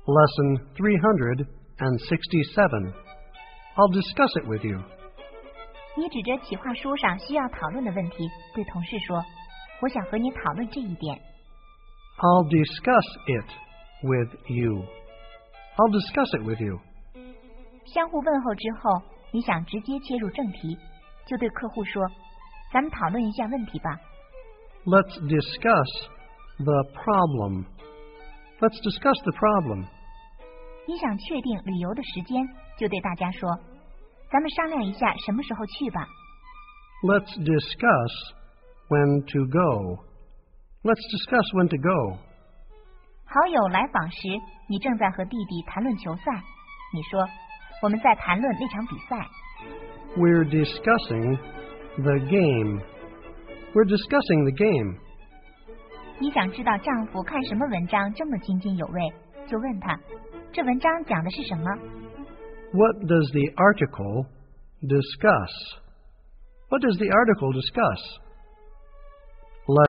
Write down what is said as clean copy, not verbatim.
Lesson 367. I'll discuss it with you. 你指着企划书上需要讨论的问题，对同事说：“我想和你讨论这一点。” I'll discuss it with you. I'll discuss it with you. 相互问候之后，你想直接切入正题，就对客户说：“咱们讨论一下问题吧。” Let's discuss the problem. Let's discuss the problem. 你想确定旅游的时间，就对大家说：“咱们商量一下什么时候去吧。” Let's discuss when to go. Let's discuss when to go. 好友来访时，你正在和弟弟谈论球赛，你说：“我们在谈论那场比赛。” We're discussing the game. We're discussing the game. 你想知道丈夫看什么文章这么津津有味，就问他：“这文章讲的是什么？” What does the article discuss? What does the article discuss?